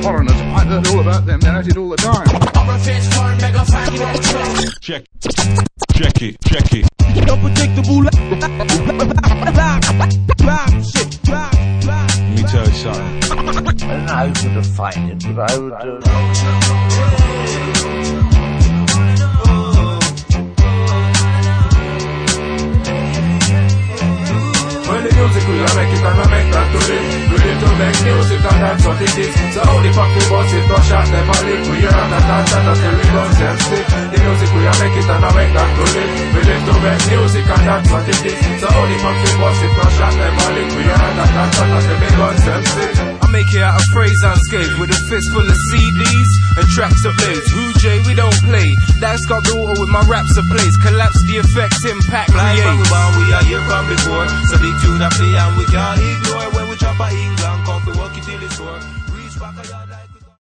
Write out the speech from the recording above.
foreigners. I heard all about them, they're at it all the time. Check it. Unpredictable. Let me tell you something. I don't know how to define it, but I would... When the music we are make it and I make that to live. We live to make music and that's what it is. So how the fuck we boss it, no shot never live. We hear and that until we don't them stick. The music we are make it and I make that to live. We live to make music and that's what it is. So how the fuck we boss it, no shot never live. We hear and that until we don't them stick. I make it out of phrase unscathed with a fist full of CDs and tracks of blaze. Who J, we don't play. That's got the water with my raps of plays. Collapse the effects, impact, create. We are here from before, so the tune I play and we can't ignore. When we drop a England, come to work it till it's sore. Reach back a yard.